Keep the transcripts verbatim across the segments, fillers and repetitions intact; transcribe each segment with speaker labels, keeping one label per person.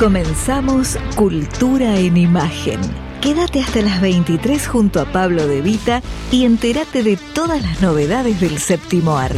Speaker 1: Comenzamos Cultura en Imagen. Quédate hasta las veintitrés junto a Pablo De Vita y entérate de todas las novedades del séptimo arte.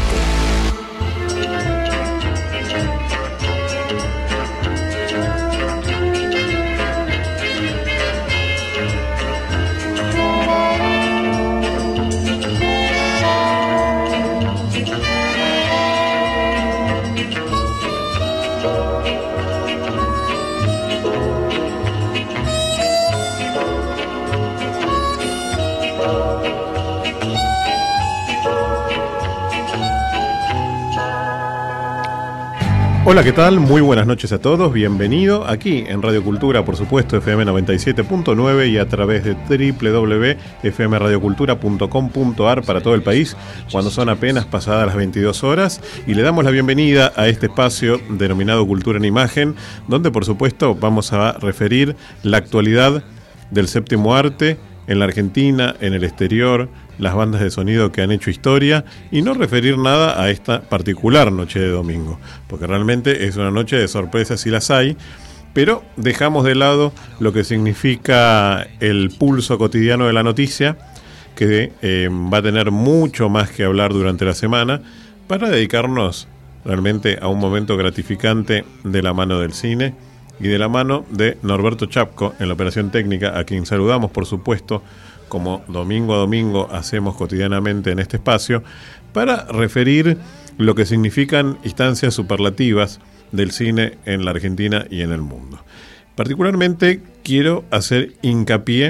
Speaker 2: Hola, ¿qué tal? Muy buenas noches a todos. Bienvenido aquí en Radio Cultura, por supuesto, F M noventa y siete punto nueve y a través de doble u doble u doble u punto f m radio cultura punto com punto a r para todo el país, cuando son apenas pasadas las veintidós horas. Y le damos la bienvenida a este espacio denominado Cultura en Imagen, donde, por supuesto, vamos a referir la actualidad del séptimo arte en la Argentina, en el exterior, las bandas de sonido que han hecho historia, y no referir nada a esta particular noche de domingo, porque realmente es una noche de sorpresas y las hay, pero dejamos de lado lo que significa el pulso cotidiano de la noticia, que eh, va a tener mucho más que hablar durante la semana, para dedicarnos realmente a un momento gratificante de la mano del cine y de la mano de Norberto Chapco en la operación técnica, a quien saludamos, por supuesto, como domingo a domingo hacemos cotidianamente en este espacio, para referir lo que significan instancias superlativas del cine en la Argentina y en el mundo. Particularmente quiero hacer hincapié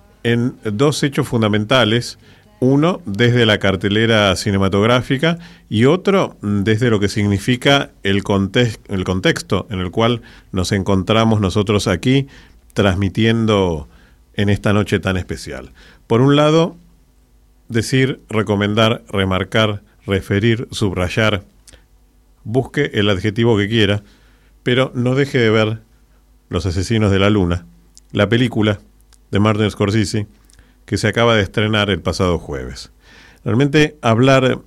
Speaker 2: en dos hechos fundamentales, uno desde la cartelera cinematográfica y otro desde lo que significa el, context- el contexto en el cual nos encontramos nosotros aquí transmitiendo en esta noche tan especial. Por un lado, decir, recomendar, remarcar, referir, subrayar, busque el adjetivo que quiera, pero no deje de ver Los Asesinos de la Luna, la película de Martin Scorsese que se acaba de estrenar el pasado jueves. Realmente hablar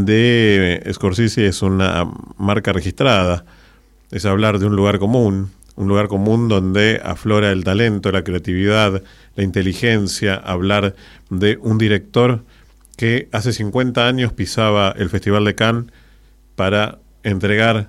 Speaker 2: de Scorsese es una marca registrada, es hablar de un lugar común, un lugar común donde aflora el talento, la creatividad, la inteligencia, hablar de un director que hace cincuenta años pisaba el Festival de Cannes para entregar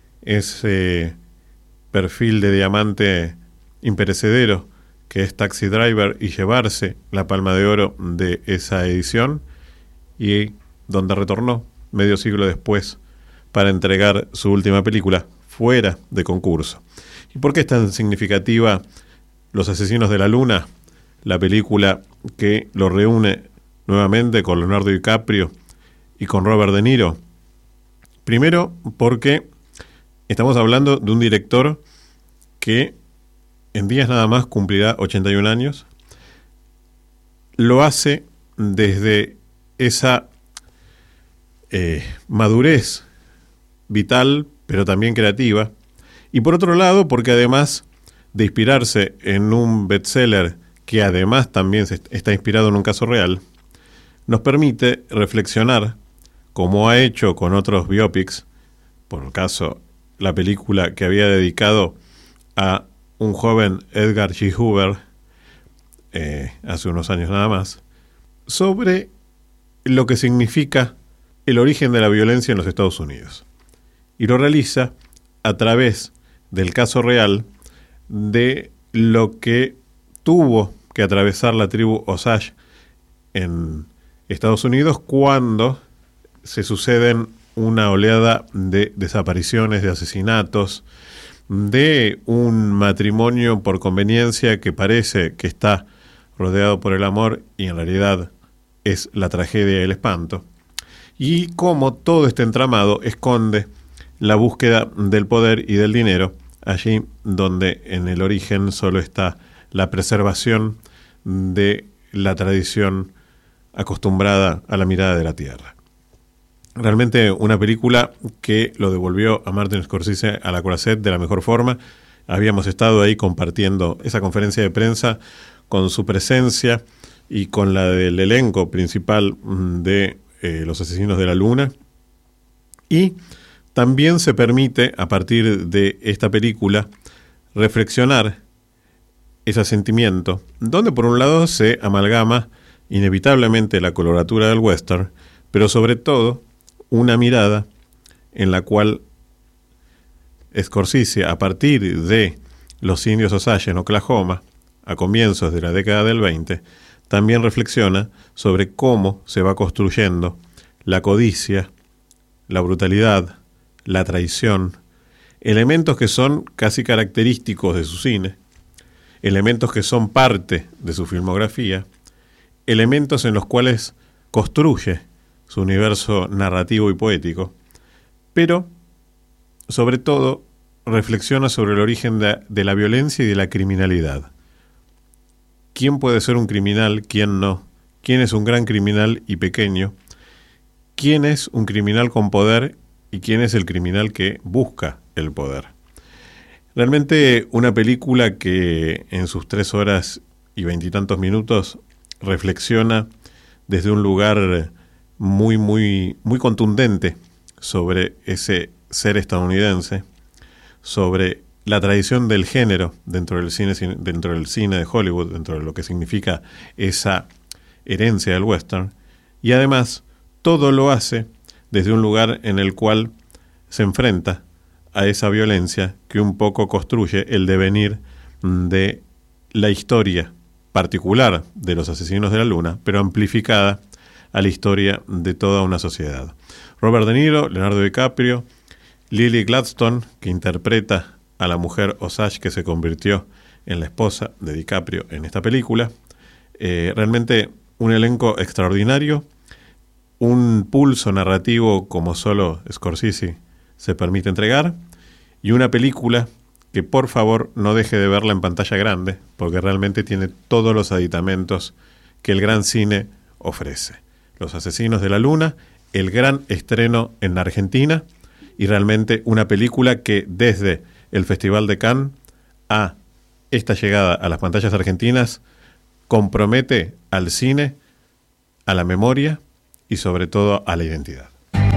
Speaker 2: ese perfil de diamante imperecedero que es Taxi Driver y llevarse la Palma de Oro de esa edición, y donde retornó medio siglo después para entregar su última película fuera de concurso. ¿Y por qué es tan significativa Los Asesinos de la Luna? La película que lo reúne nuevamente con Leonardo DiCaprio y con Robert De Niro. Primero, porque estamos hablando de un director que en días nada más cumplirá ochenta y un años. Lo hace desde esa eh, madurez vital, pero también creativa. Y por otro lado, porque además de inspirarse en un bestseller que además también se está inspirado en un caso real, nos permite reflexionar, como ha hecho con otros biopics, por el caso, la película que había dedicado a un joven Edgar G. Hoover, eh, hace unos años nada más, sobre lo que significa el origen de la violencia en los Estados Unidos. Y lo realiza a través del caso real de lo que tuvo que atravesar la tribu Osage en Estados Unidos cuando se suceden una oleada de desapariciones, de asesinatos, de un matrimonio por conveniencia que parece que está rodeado por el amor y en realidad es la tragedia y el espanto, y cómo todo este entramado esconde la búsqueda del poder y del dinero, allí donde en el origen solo está la preservación de la tradición acostumbrada a la mirada de la tierra. Realmente una película que lo devolvió a Martin Scorsese a la Croisette de la mejor forma. Habíamos estado ahí compartiendo esa conferencia de prensa con su presencia y con la del elenco principal de eh, Los Asesinos de la Luna. Y también se permite, a partir de esta película, reflexionar ese sentimiento, donde por un lado se amalgama inevitablemente la coloratura del western, pero sobre todo una mirada en la cual Scorsese, a partir de Los Indios Osage en Oklahoma, a comienzos de la década del veinte, también reflexiona sobre cómo se va construyendo la codicia, la brutalidad, la traición, elementos que son casi característicos de su cine, elementos que son parte de su filmografía, elementos en los cuales construye su universo narrativo y poético, pero sobre todo reflexiona sobre el origen de, de la violencia y de la criminalidad. ¿Quién puede ser un criminal? ¿Quién no? ¿Quién es un gran criminal y pequeño? ¿Quién es un criminal con poder y quién es el criminal que busca el poder? Realmente una película que en sus tres horas y veintitantos minutos reflexiona desde un lugar muy, muy, muy contundente sobre ese ser estadounidense, sobre la tradición del género dentro del cine, dentro del cine de Hollywood, dentro de lo que significa esa herencia del western, y además todo lo hace desde un lugar en el cual se enfrenta a esa violencia que un poco construye el devenir de la historia particular de los asesinos de la luna, pero amplificada a la historia de toda una sociedad. Robert De Niro, Leonardo DiCaprio, Lily Gladstone, que interpreta a la mujer Osage que se convirtió en la esposa de DiCaprio en esta película. Eh, realmente un elenco extraordinario, un pulso narrativo como solo Scorsese se permite entregar, y una película que por favor no deje de verla en pantalla grande, porque realmente tiene todos los aditamentos que el gran cine ofrece. Los Asesinos de la Luna, el gran estreno en la Argentina, y realmente una película que desde el Festival de Cannes a esta llegada a las pantallas argentinas compromete al cine, a la memoria y sobre todo a la identidad.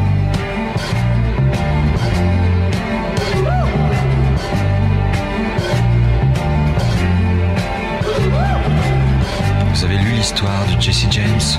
Speaker 3: Vous avez lu l'histoire de Jesse James?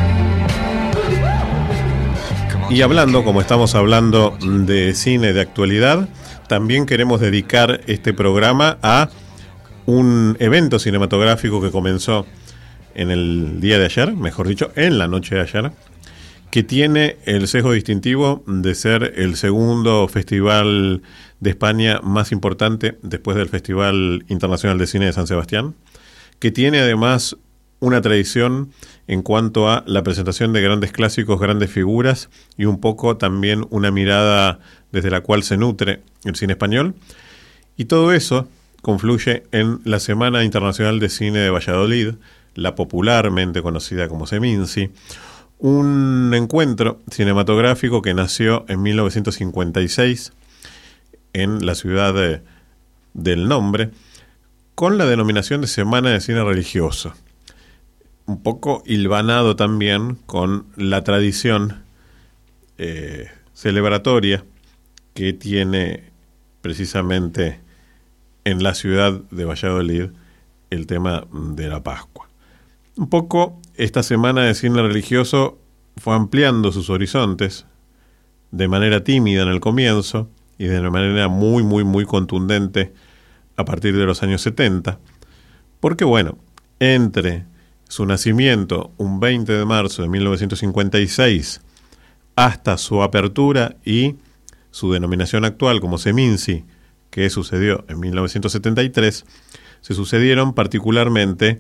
Speaker 2: Y hablando, como estamos hablando de cine de actualidad, también queremos dedicar este programa a un evento cinematográfico que comenzó en el día de ayer, mejor dicho, en la noche de ayer, que tiene el sesgo distintivo de ser el segundo festival de España más importante después del Festival Internacional de Cine de San Sebastián, que tiene además una tradición en cuanto a la presentación de grandes clásicos, grandes figuras y un poco también una mirada desde la cual se nutre el cine español. Y todo eso confluye en la Semana Internacional de Cine de Valladolid, la popularmente conocida como Seminci, un encuentro cinematográfico que nació en mil novecientos cincuenta y seis en la ciudad de, del nombre, con la denominación de Semana de Cine Religioso. Un poco hilvanado también con la tradición eh, celebratoria que tiene precisamente en la ciudad de Valladolid el tema de la Pascua. Un poco esta semana de cine religioso fue ampliando sus horizontes de manera tímida en el comienzo y de manera muy, muy, muy contundente a partir de los años setenta, porque bueno, entre su nacimiento, un veinte de marzo de mil novecientos cincuenta y seis, hasta su apertura y su denominación actual como Seminci, que sucedió en mil novecientos setenta y tres, se sucedieron particularmente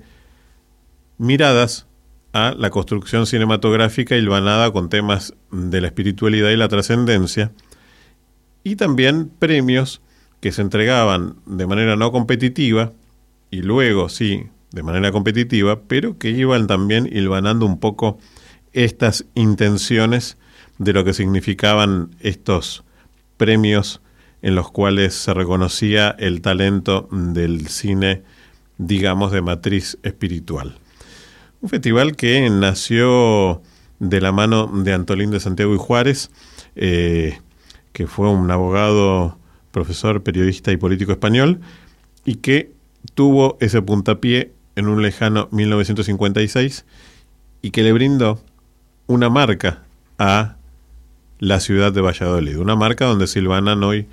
Speaker 2: miradas a la construcción cinematográfica hilvanada con temas de la espiritualidad y la trascendencia, y también premios que se entregaban de manera no competitiva, y luego sí, de manera competitiva, pero que iban también hilvanando un poco estas intenciones de lo que significaban estos premios en los cuales se reconocía el talento del cine, digamos, de matriz espiritual. Un festival que nació de la mano de Antolín de Santiago y Juárez, eh, que fue un abogado, profesor, periodista y político español, y que tuvo ese puntapié en un lejano mil novecientos cincuenta y seis y que le brindó una marca a la ciudad de Valladolid, una marca donde silvanan hoy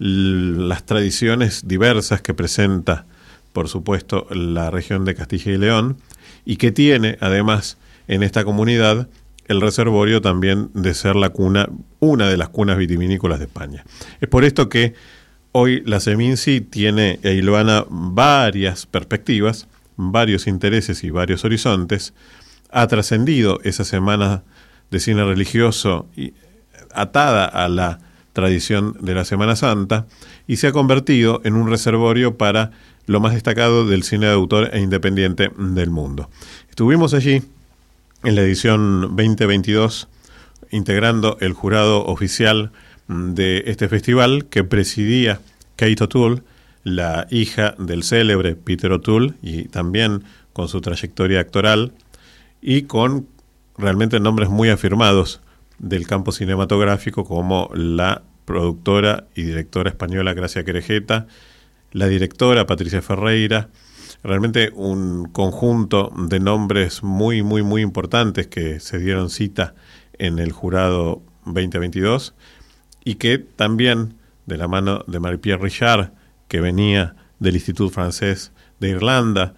Speaker 2: las tradiciones diversas que presenta, por supuesto, la región de Castilla y León, y que tiene, además, en esta comunidad, el reservorio también de ser la cuna, una de las cunas vitivinícolas de España. Es por esto que hoy la Seminci tiene e hilvana varias perspectivas, varios intereses y varios horizontes. Ha trascendido esa semana de cine religioso y atada a la tradición de la Semana Santa y se ha convertido en un reservorio para lo más destacado del cine de autor e independiente del mundo. Estuvimos allí en la edición veinte veintidós integrando el jurado oficial de este festival que presidía Kate O'Toole, la hija del célebre Peter O'Toole, y también con su trayectoria actoral y con realmente nombres muy afirmados del campo cinematográfico, como la productora y directora española Gracia Querejeta, la directora Patricia Ferreira, realmente un conjunto de nombres muy, muy, muy importantes que se dieron cita en el jurado veinte veintidós y que también, de la mano de Marie-Pierre Richard, que venía del Institut Francés de Irlanda,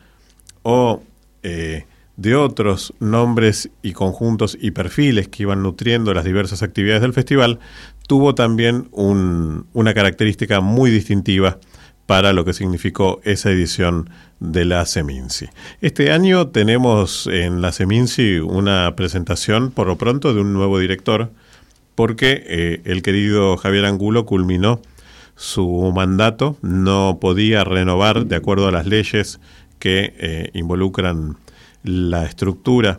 Speaker 2: o eh, de otros nombres y conjuntos y perfiles que iban nutriendo las diversas actividades del festival, tuvo también un, una característica muy distintiva para lo que significó esa edición de la Seminci. Este año tenemos en la Seminci una presentación, por lo pronto, de un nuevo director, porque eh, el querido Javier Angulo culminó su mandato, no podía renovar de acuerdo a las leyes que eh, involucran la estructura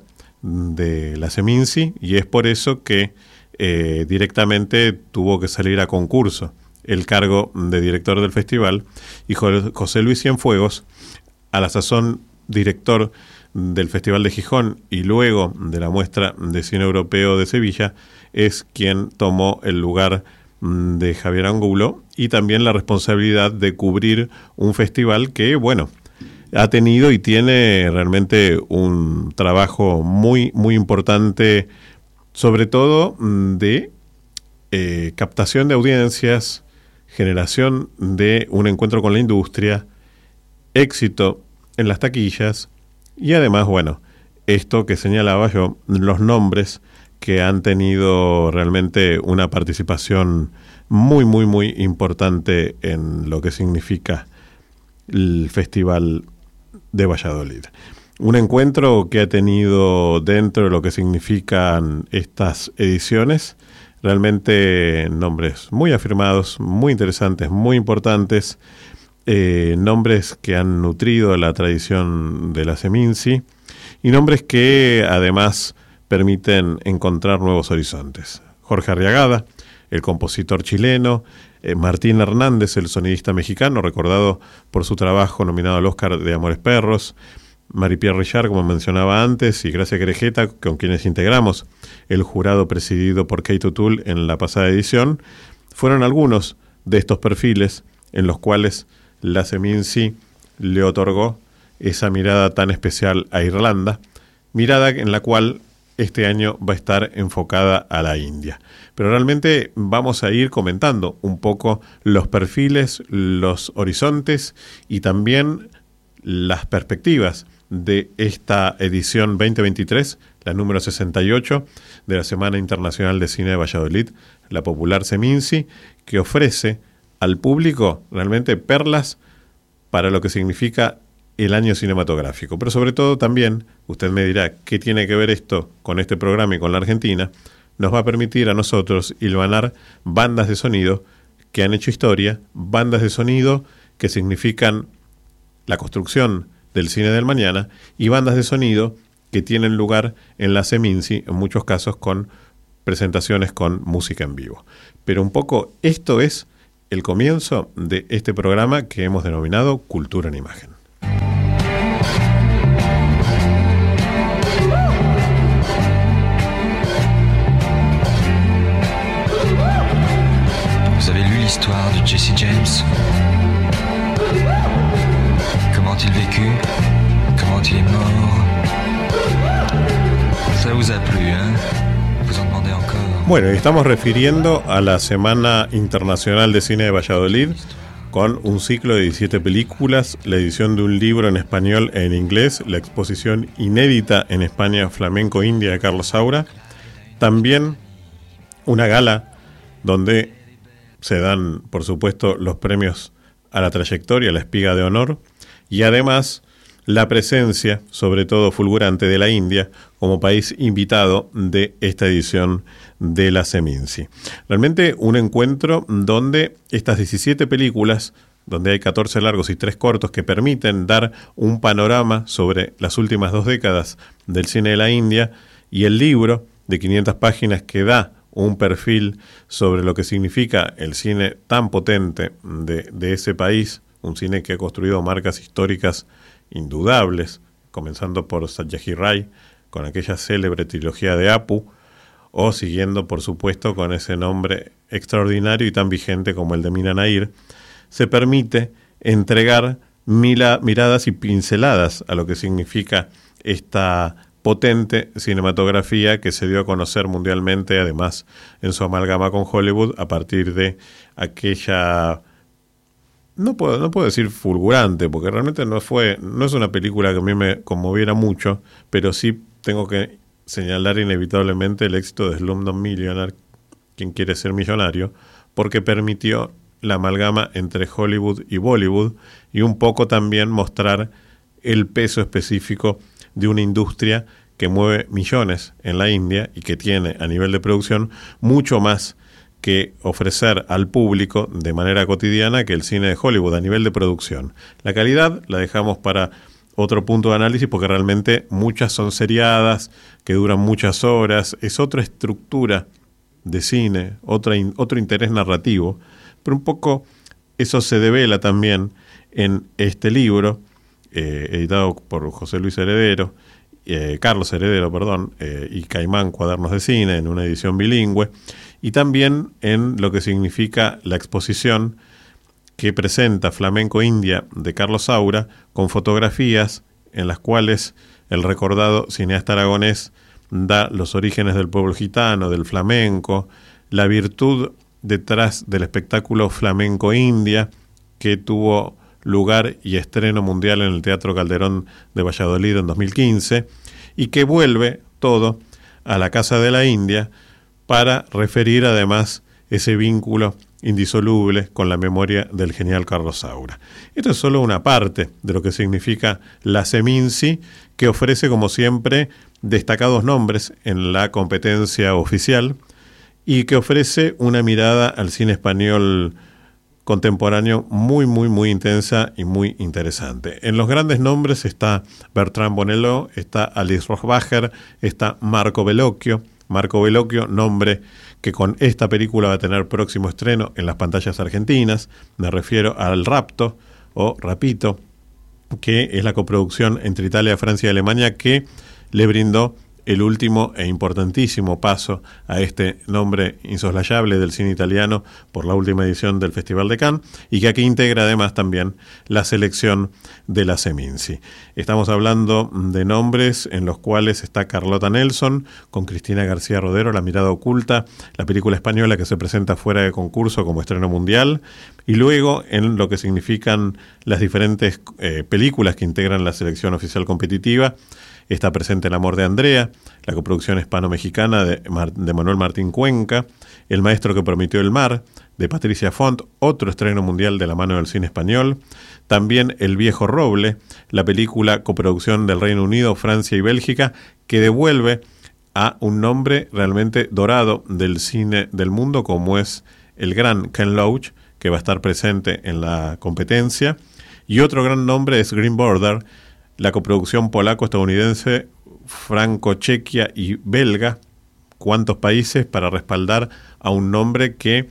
Speaker 2: de la Seminci, y es por eso que eh, directamente tuvo que salir a concurso el cargo de director del festival, y José Luis Cienfuegos, a la sazón director del Festival de Gijón y luego de la Muestra de Cine Europeo de Sevilla, es quien tomó el lugar de Javier Angulo y también la responsabilidad de cubrir un festival que, bueno, ha tenido y tiene realmente un trabajo muy, muy importante, sobre todo de eh, captación de audiencias, generación de un encuentro con la industria, éxito en las taquillas y además, bueno, esto que señalaba yo, los nombres que han tenido realmente una participación muy, muy, muy importante en lo que significa el Festival de Valladolid. Un encuentro que ha tenido, dentro de lo que significan estas ediciones, realmente nombres muy afirmados, muy interesantes, muy importantes, eh, nombres que han nutrido la tradición de la Seminci y nombres que además permiten encontrar nuevos horizontes. Jorge Arriagada, el compositor chileno, eh, Martín Hernández, el sonidista mexicano, recordado por su trabajo nominado al Oscar de Amores Perros, Marie-Pierre Richard, como mencionaba antes, y Gracia Querejeta, con quienes integramos el jurado presidido por Kate O'Toole en la pasada edición, fueron algunos de estos perfiles en los cuales la Seminci le otorgó esa mirada tan especial a Irlanda, mirada en la cual este año va a estar enfocada a la India. Pero realmente vamos a ir comentando un poco los perfiles, los horizontes y también las perspectivas de esta edición veinte veintitrés, la número sesenta y ocho de la Semana Internacional de Cine de Valladolid, la popular Seminci, que ofrece al público realmente perlas para lo que significa el año cinematográfico. Pero sobre todo también, usted me dirá, ¿qué tiene que ver esto con este programa y con la Argentina? Nos va a permitir a nosotros hilvanar bandas de sonido que han hecho historia, bandas de sonido que significan la construcción del cine del mañana y bandas de sonido que tienen lugar en la Seminci, en muchos casos con presentaciones con música en vivo. Pero un poco esto es el comienzo de este programa que hemos denominado Cultura en Imagen.
Speaker 3: Vous avez lu l'histoire de Jesse James? a-t-il vécu? Comment il est mort? Ça vous a plu, hein? Vous en demandez encore?
Speaker 2: Bueno, y estamos refiriendo a la Semana Internacional de Cine de Valladolid, con un ciclo de diecisiete películas, la edición de un libro en español e en inglés, la exposición inédita en España Flamenco India de Carlos Saura, también una gala donde se dan, por supuesto, los premios a la trayectoria, la espiga de honor, y además la presencia, sobre todo fulgurante, de la India como país invitado de esta edición de la Seminci. Realmente un encuentro donde estas diecisiete películas, donde hay catorce largos y tres cortos que permiten dar un panorama sobre las últimas dos décadas del cine de la India, y el libro de quinientas páginas que da un perfil sobre lo que significa el cine tan potente de, de ese país, un cine que ha construido marcas históricas indudables, comenzando por Satyajit Ray, con aquella célebre trilogía de Apu, o siguiendo, por supuesto, con ese nombre extraordinario y tan vigente como el de Meena Nair, se permite entregar mila, miradas y pinceladas a lo que significa esta potente cinematografía que se dio a conocer mundialmente, además en su amalgama con Hollywood, a partir de aquella... No puedo, no puedo decir fulgurante, porque realmente no fue, no es una película que a mí me conmoviera mucho, pero sí tengo que señalar inevitablemente el éxito de Slumdog Millionaire, quien quiere ser millonario, porque permitió la amalgama entre Hollywood y Bollywood, y un poco también mostrar el peso específico de una industria que mueve millones en la India y que tiene a nivel de producción mucho más que ofrecer al público de manera cotidiana que el cine de Hollywood a nivel de producción. La calidad la dejamos para otro punto de análisis, porque realmente muchas son seriadas, que duran muchas horas, es otra estructura de cine, otra in, otro interés narrativo, pero un poco eso se devela también en este libro, eh, editado por José Luis Heredero, eh, Carlos Heredero, perdón, eh, y Caimán Cuadernos de Cine, en una edición bilingüe, y también en lo que significa la exposición que presenta Flamenco India de Carlos Saura, con fotografías en las cuales el recordado cineasta aragonés da los orígenes del pueblo gitano, del flamenco, la virtud detrás del espectáculo Flamenco India, que tuvo lugar y estreno mundial en el Teatro Calderón de Valladolid en dos mil quince, y que vuelve todo a la Casa de la India, para referir además ese vínculo indisoluble con la memoria del genial Carlos Saura. Esto es solo una parte de lo que significa la Seminci, que ofrece, como siempre, destacados nombres en la competencia oficial y que ofrece una mirada al cine español contemporáneo muy, muy, muy intensa y muy interesante. En los grandes nombres está Bertrand Bonello, está Alice Rohrabacher, está Marco Bellocchio. Marco Bellocchio, nombre que con esta película va a tener próximo estreno en las pantallas argentinas. Me refiero al Rapto o Rapito, que es la coproducción entre Italia, Francia y Alemania, que le brindó el último e importantísimo paso a este nombre insoslayable del cine italiano por la última edición del Festival de Cannes, y que aquí integra además también la selección de la Seminci. Estamos hablando de nombres en los cuales está Carlota Nelson con Cristina García Rodero, La mirada oculta, la película española que se presenta fuera de concurso como estreno mundial, y luego en lo que significan las diferentes eh, películas que integran la selección oficial competitiva. Está presente El amor de Andrea, la coproducción hispano-mexicana de, Mar- de Manuel Martín Cuenca, El maestro que prometió el mar, de Patricia Font, otro estreno mundial de la mano del cine español. También El viejo roble, la película coproducción del Reino Unido, Francia y Bélgica, que devuelve a un nombre realmente dorado del cine del mundo, como es el gran Ken Loach, que va a estar presente en la competencia. Y otro gran nombre es Green Border, la coproducción polaco-estadounidense, franco-chequia y belga. ¿Cuántos países para respaldar a un nombre que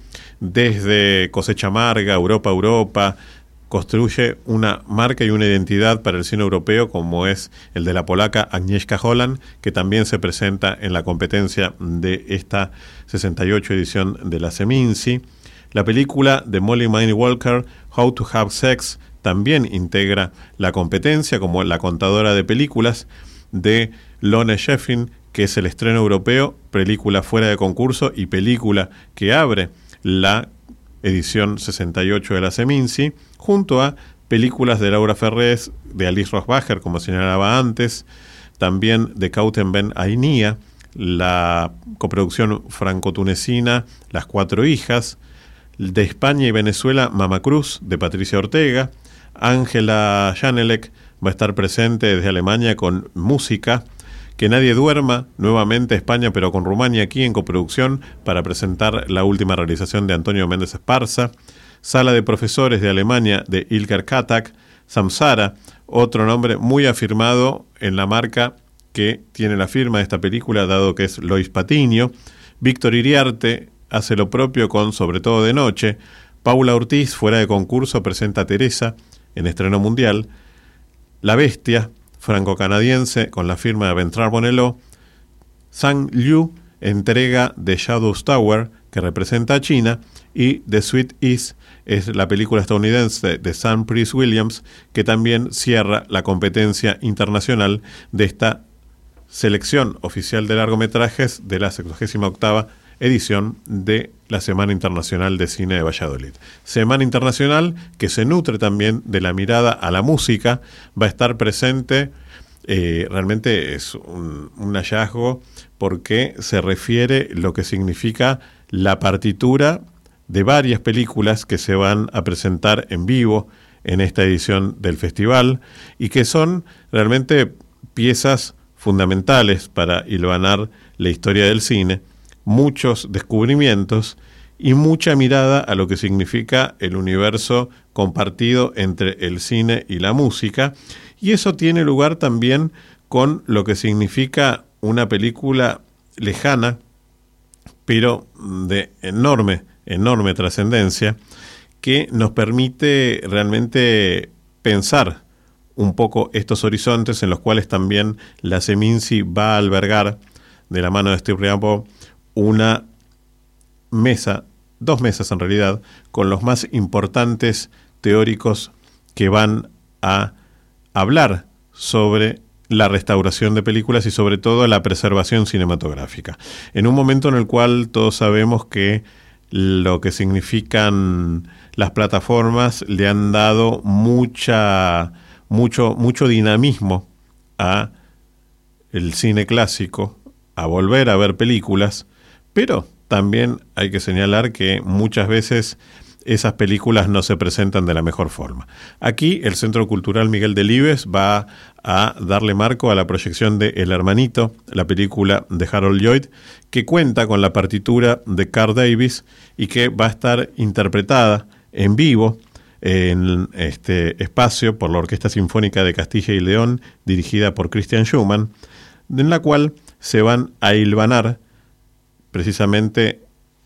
Speaker 2: desde Cosecha Amarga, Europa, Europa, construye una marca y una identidad para el cine europeo, como es el de la polaca Agnieszka Holland, que también se presenta en la competencia de esta sesenta y ocho edición de la Seminci? La película de Molly Maney Walker, How to Have Sex, también integra la competencia como la contadora de películas de Lone Sheffin, que es el estreno europeo, película fuera de concurso y película que abre la edición sesenta y ocho de la Seminci, junto a películas de Laura Ferrés, de Alice Rosbacher, como señalaba antes, también de Kauten Ben Ainia, la coproducción franco-tunecina Las Cuatro Hijas, de España y Venezuela Mama Cruz, de Patricia Ortega. Ángela Janelek va a estar presente desde Alemania con Música. Que nadie duerma, nuevamente España, pero con Rumania aquí en coproducción para presentar la última realización de Antonio Méndez Esparza. Sala de Profesores de Alemania de Ilker Katak. Samsara, otro nombre muy afirmado en la marca que tiene la firma de esta película, dado que es Lois Patiño. Víctor Iriarte hace lo propio con Sobre todo de noche. Paula Ortiz, fuera de concurso, presenta a Teresa en estreno mundial. La Bestia, franco-canadiense, con la firma de Bertrand Bonello. Sang Liu, entrega de Shadows Tower, que representa a China. Y The Sweet Is es la película estadounidense de Sam Price Williams, que también cierra la competencia internacional de esta selección oficial de largometrajes de la sexagésima octava edición de la Semana Internacional de Cine de Valladolid. Semana Internacional que se nutre también de la mirada a la música, va a estar presente, eh, realmente es un, un hallazgo porque se refiere lo que significa la partitura de varias películas que se van a presentar en vivo en esta edición del festival y que son realmente piezas fundamentales para hilvanar la historia del cine, muchos descubrimientos y mucha mirada a lo que significa el universo compartido entre el cine y la música, y eso tiene lugar también con lo que significa una película lejana, pero de enorme, enorme trascendencia, que nos permite realmente pensar un poco estos horizontes en los cuales también la Seminci va a albergar, de la mano de Steve Riabo, una mesa, dos mesas en realidad, con los más importantes teóricos que van a hablar sobre la restauración de películas y sobre todo la preservación cinematográfica. En un momento en el cual todos sabemos que lo que significan las plataformas le han dado mucha, mucho, mucho dinamismo a el cine clásico, a volver a ver películas, pero también hay que señalar que muchas veces esas películas no se presentan de la mejor forma. Aquí el Centro Cultural Miguel Delibes va a darle marco a la proyección de El Hermanito, la película de Harold Lloyd, que cuenta con la partitura de Carl Davis y que va a estar interpretada en vivo en este espacio por la Orquesta Sinfónica de Castilla y León, dirigida por Christian Schumann, en la cual se van a hilvanar precisamente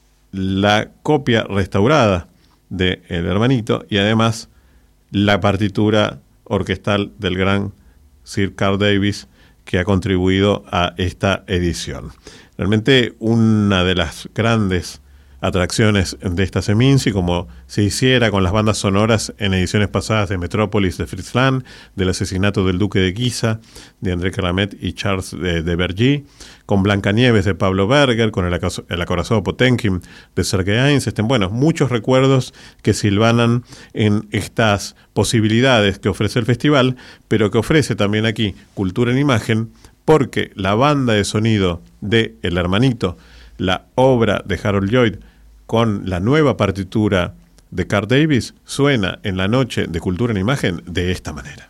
Speaker 2: la copia restaurada de El Hermanito y además la partitura orquestal del gran Sir Carl Davis, que ha contribuido a esta edición. Realmente una de las grandes atracciones de esta Seminci, como se hiciera con las bandas sonoras en ediciones pasadas de Metrópolis de Fritz Lang, del asesinato del Duque de Guisa de André Caramet y Charles de, de Bergy, con Blancanieves de Pablo Berger, con el, el acorazado Potemkin de Sergei Einstein. Bueno, muchos recuerdos que silvanan en estas posibilidades que ofrece el festival, pero que ofrece también aquí Cultura en Imagen, porque la banda de sonido de El Hermanito, la obra de Harold Lloyd, con la nueva partitura de Carl Davis, suena en la noche de Cultura en Imagen de esta manera.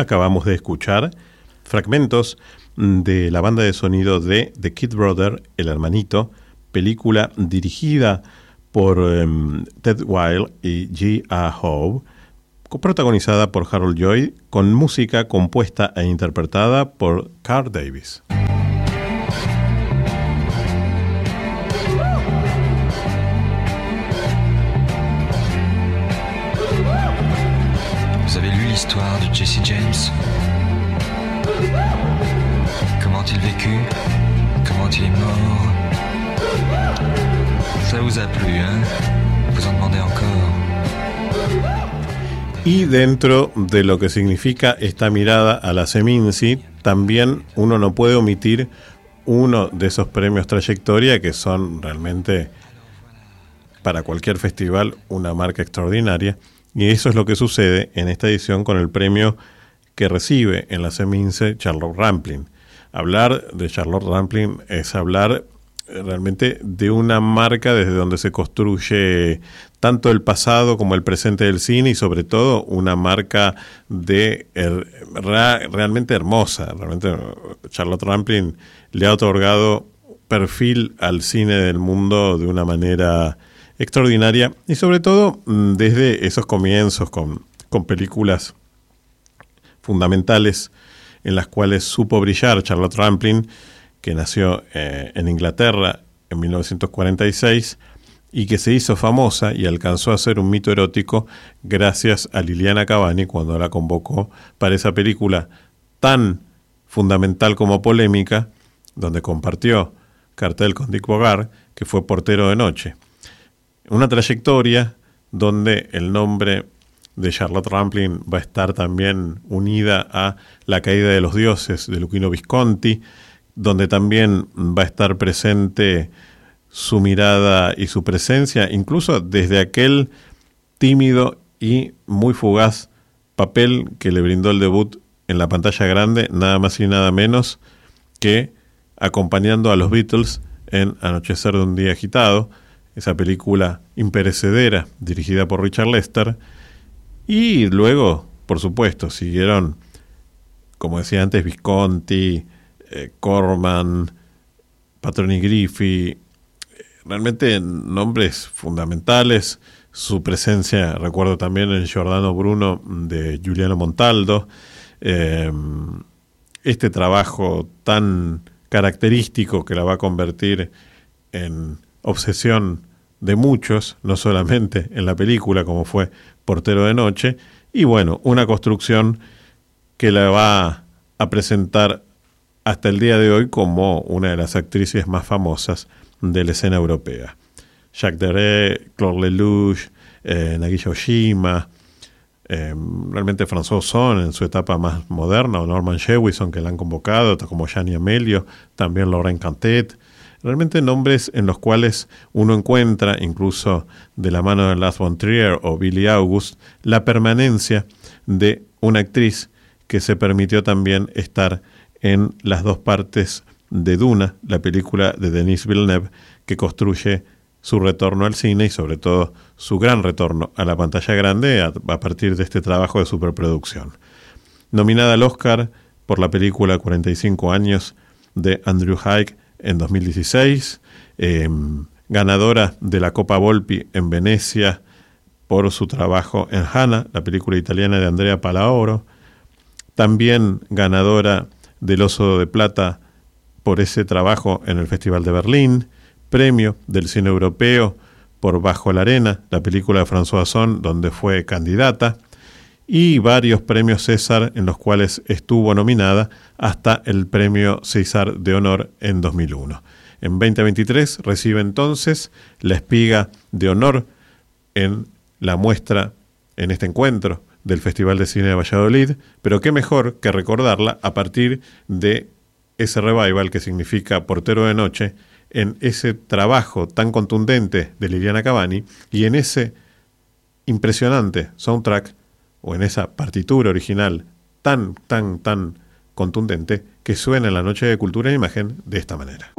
Speaker 2: Acabamos de escuchar fragmentos de la banda de sonido de The Kid Brother, El Hermanito, película dirigida por um, Ted Wilde y G A Howe, protagonizada por Harold Lloyd, con música compuesta e interpretada por Carl Davis.
Speaker 3: Vous avez lu l'histoire de Jesse James? Comment a-t-il vécu? Comment il est mort? Ça vous a plu, hein? Vous en demandez encore?
Speaker 2: Y dentro de lo que significa esta mirada a la Seminci, también uno no puede omitir uno de esos premios trayectoria que son realmente para cualquier festival una marca extraordinaria. Y eso es lo que sucede en esta edición con el premio que recibe en la Seminci Charlotte Rampling. Hablar de Charlotte Rampling es hablar realmente de una marca desde donde se construye tanto el pasado como el presente del cine, y sobre todo una marca de er, ra, realmente hermosa. Realmente Charlotte Rampling le ha otorgado perfil al cine del mundo de una manera extraordinaria, y sobre todo desde esos comienzos con, con películas fundamentales en las cuales supo brillar Charlotte Rampling, que nació eh, en Inglaterra en mil novecientos cuarenta y seis y que se hizo famosa y alcanzó a ser un mito erótico gracias a Liliana Cavani cuando la convocó para esa película tan fundamental como polémica, donde compartió cartel con Dick Bogart, que fue Portero de Noche. Una trayectoria donde el nombre de Charlotte Rampling va a estar también unida a La caída de los dioses de Luchino Visconti, donde también va a estar presente su mirada y su presencia, incluso desde aquel tímido y muy fugaz papel que le brindó el debut en la pantalla grande, nada más y nada menos que acompañando a los Beatles en Anochecer de un día agitado, esa película imperecedera dirigida por Richard Lester. Y luego, por supuesto, siguieron, como decía antes, Visconti, eh, Corman, Patroni Griffi, realmente nombres fundamentales. Su presencia, recuerdo también el Giordano Bruno de Giuliano Montaldo. Eh, este trabajo tan característico que la va a convertir en obsesión de muchos, no solamente en la película como fue Portero de Noche, y bueno, una construcción que la va a presentar hasta el día de hoy como una de las actrices más famosas de la escena europea. Jacques Deray, Claude Lelouch, eh, Nagisa Oshima, eh, realmente François Ozon en su etapa más moderna, o Norman Jewison, que la han convocado, como Gianni Amelio, también Lorraine Cantet. Realmente nombres en los cuales uno encuentra, incluso de la mano de Lars von Trier o Billy August, la permanencia de una actriz que se permitió también estar en las dos partes de Duna, la película de Denis Villeneuve, que construye su retorno al cine y sobre todo su gran retorno a la pantalla grande a, a partir de este trabajo de superproducción. Nominada al Oscar por la película cuarenta y cinco años de Andrew Haigh en dos mil dieciséis, eh, ganadora de la Copa Volpi en Venecia por su trabajo en Hannah, la película italiana de Andrea Palaoro, también ganadora del Oso de Plata por ese trabajo en el Festival de Berlín, premio del cine europeo por Bajo la Arena, la película de François Ozon, donde fue candidata, y varios premios César en los cuales estuvo nominada hasta el premio César de Honor en dos mil uno. En veinte veintitrés recibe entonces la Espiga de Honor en la muestra, en este encuentro del Festival de Cine de Valladolid, pero qué mejor que recordarla a partir de ese revival que significa Portero de Noche, en ese trabajo tan contundente de Liliana Cavani y en ese impresionante soundtrack o en esa partitura original tan, tan, tan contundente que suena en la Noche de Cultura e Imagen de esta manera.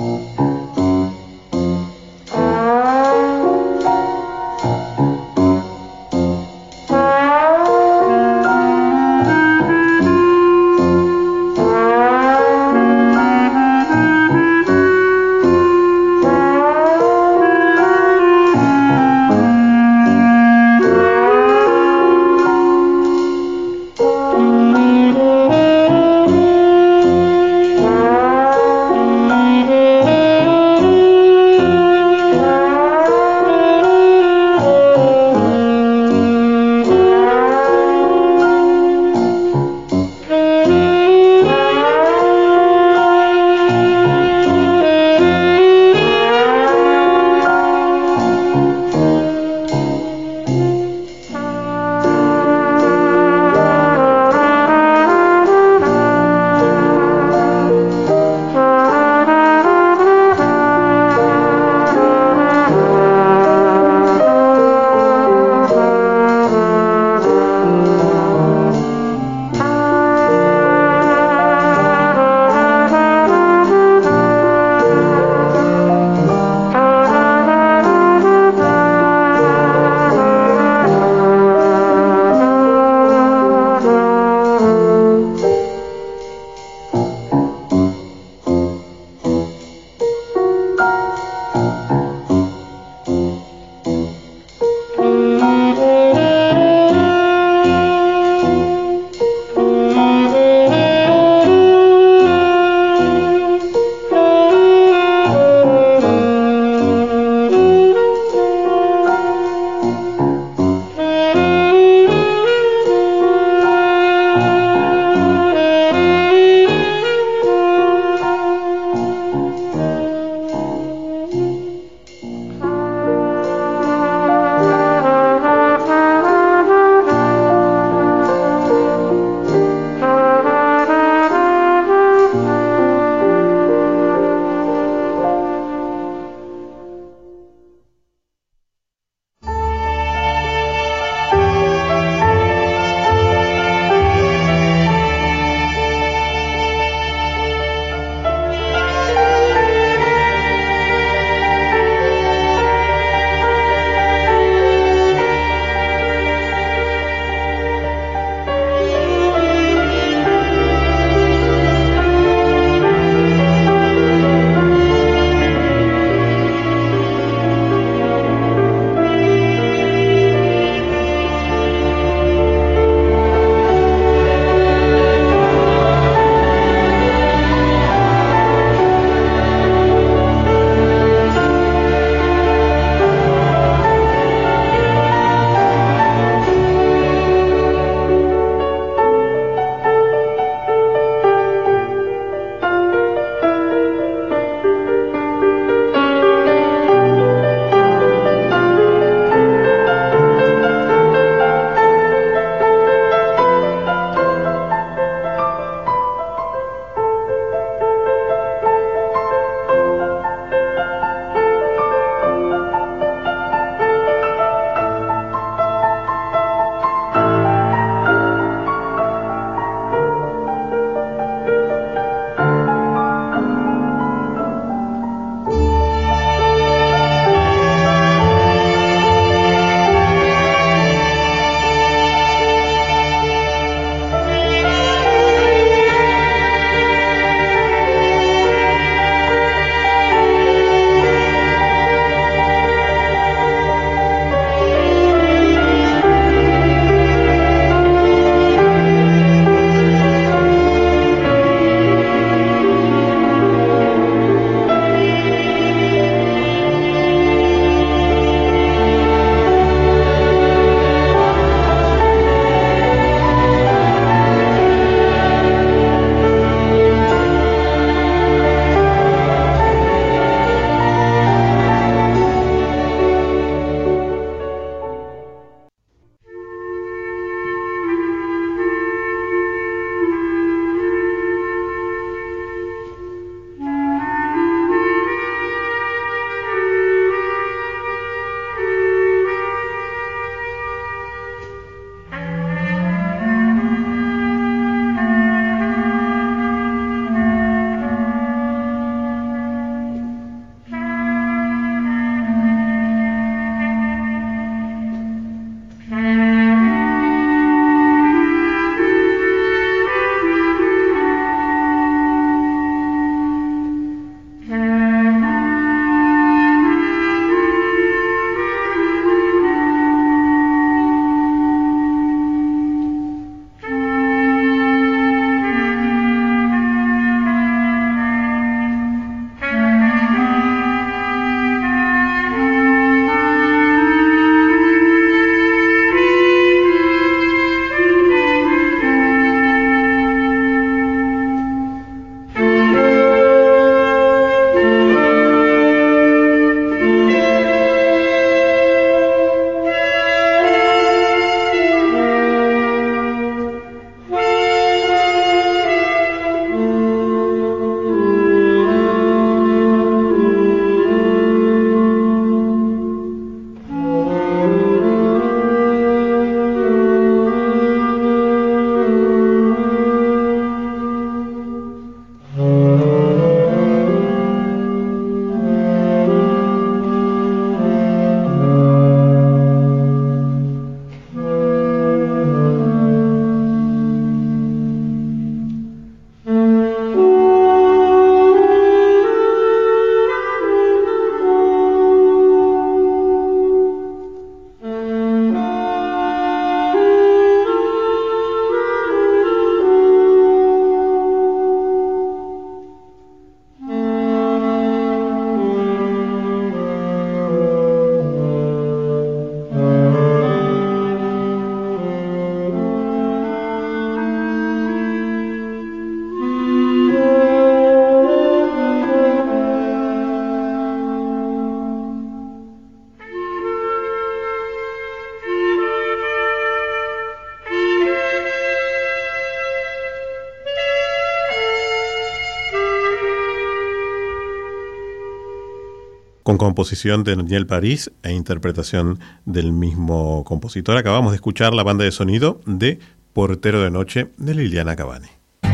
Speaker 2: con composición de Daniel París e interpretación del mismo compositor. Acabamos de escuchar la banda de sonido de Portero de Noche de Liliana Cavani.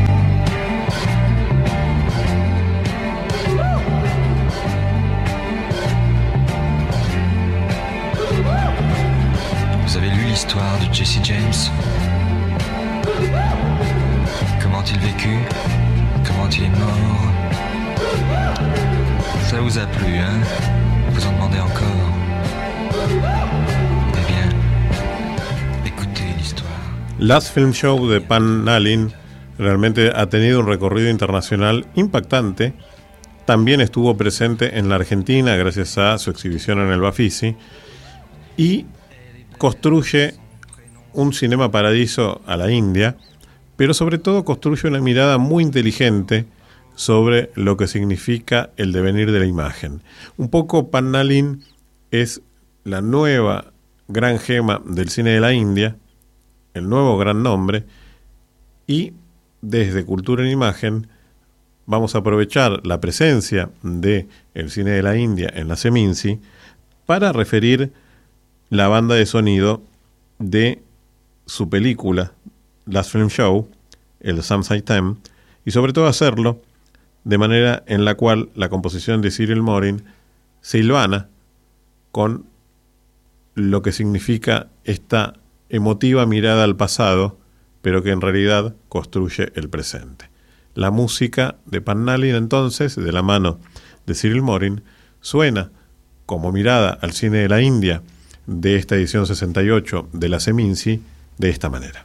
Speaker 3: Vous avez lu l'histoire de Jesse James? Comment il vécut? Comment il est mort? Ça vous a plu, hein? Vous en demandez encore? Eh bien, écoutez l'histoire.
Speaker 2: Last Film Show de Pan Nalin realmente ha tenido un recorrido internacional impactante. También estuvo presente en la Argentina gracias a su exhibición en el Bafisi y construye un cinema paradiso a la India, pero sobre todo construye una mirada muy inteligente sobre lo que significa el devenir de la imagen. Un poco Pan Nalin es la nueva gran gema del cine de la India, el nuevo gran nombre, y desde Cultura en Imagen vamos a aprovechar la presencia del cine de la India en la Seminci para referir la banda de sonido de su película Last Film Show, el Samsaitem, y sobre todo hacerlo de manera en la cual la composición de Cyril Morin se hilvana con lo que significa esta emotiva mirada al pasado, pero que en realidad construye el presente. La música de Pan Nalin, entonces, de la mano de Cyril Morin, suena como mirada al cine de la India de esta edición sesenta y ocho de la Seminci de esta manera.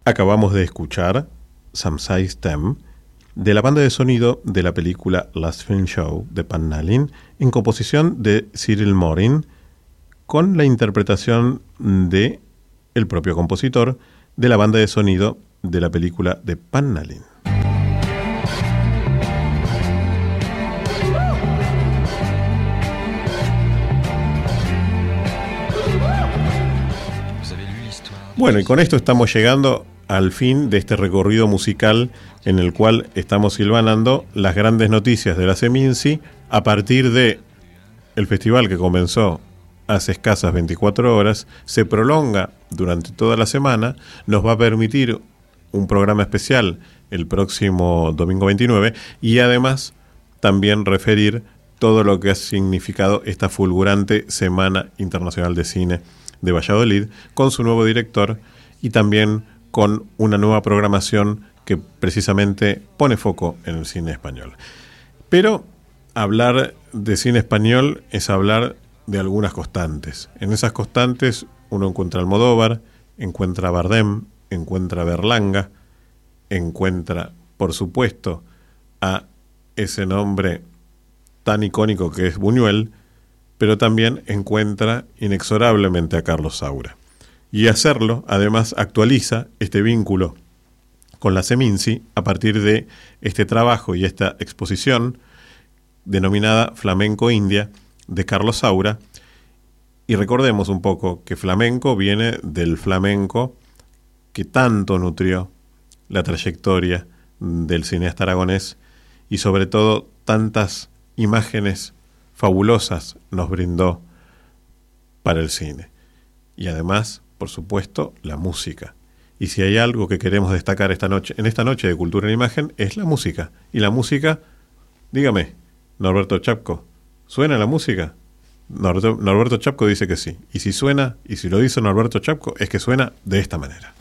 Speaker 2: Acabamos de escuchar Samsai Stem de la banda de sonido de la película Last Film Show de Pan Nalin en composición de Cyril Morin con la interpretación de el propio compositor de la banda de sonido de la película de Pan Nalin. Bueno, y con esto estamos llegando al fin de este recorrido musical en el cual estamos hilvanando las grandes noticias de la Seminci a partir de el festival que comenzó hace escasas veinticuatro horas, se prolonga durante toda la semana, nos va a permitir un programa especial el próximo domingo veintinueve y además también referir todo lo que ha significado esta fulgurante Semana Internacional de Cine de Valladolid con su nuevo director y también con una nueva programación que precisamente pone foco en el cine español. Pero hablar de cine español es hablar de algunas constantes. En esas constantes uno encuentra Almodóvar, encuentra Bardem, encuentra Berlanga, encuentra, por supuesto, a ese nombre tan icónico que es Buñuel, pero también encuentra inexorablemente a Carlos Saura. Y hacerlo, además, actualiza este vínculo con la Seminci a partir de este trabajo y esta exposición denominada Flamenco India de Carlos Saura. Y recordemos un poco que flamenco viene del flamenco que tanto nutrió la trayectoria del cineasta aragonés y sobre todo tantas imágenes fabulosas nos brindó para el cine. Y además, por supuesto, la música. Y si hay algo que queremos destacar esta noche, en esta noche de Cultura en Imagen, es la música. Y la música, dígame, Norberto Chapco, ¿suena la música? Norberto, Norberto Chapco dice que sí. Y si suena, y si lo dice Norberto Chapco, es que suena de esta manera.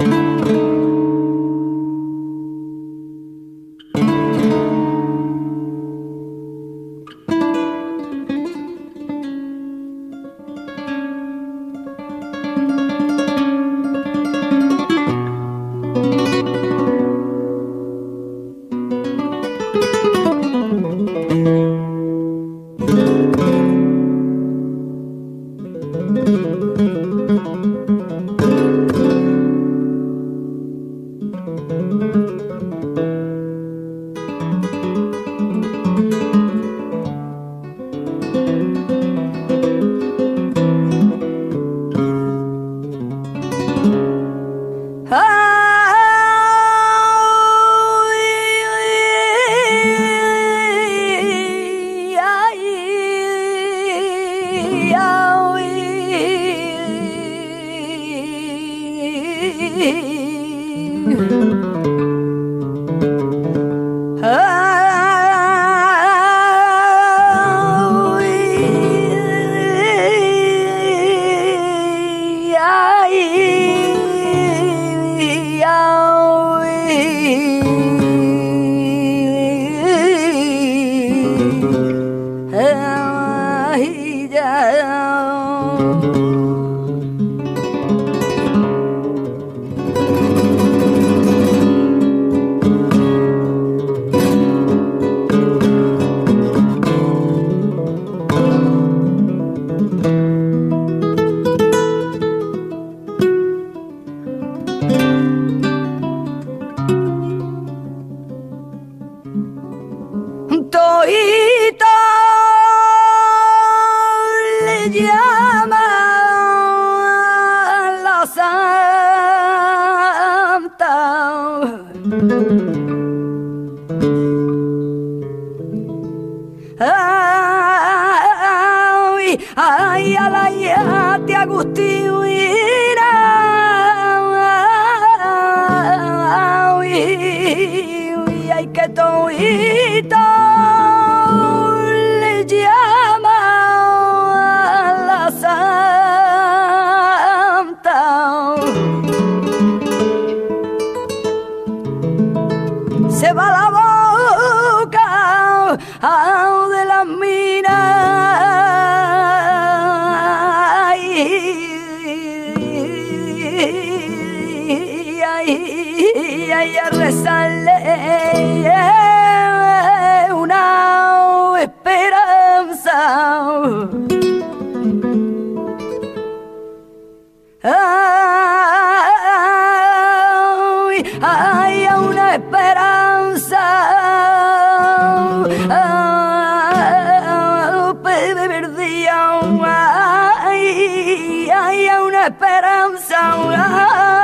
Speaker 4: Ay, y a rezarle una esperanza. Ay, ay, una esperanza perdida. Ay, ay, una esperanza.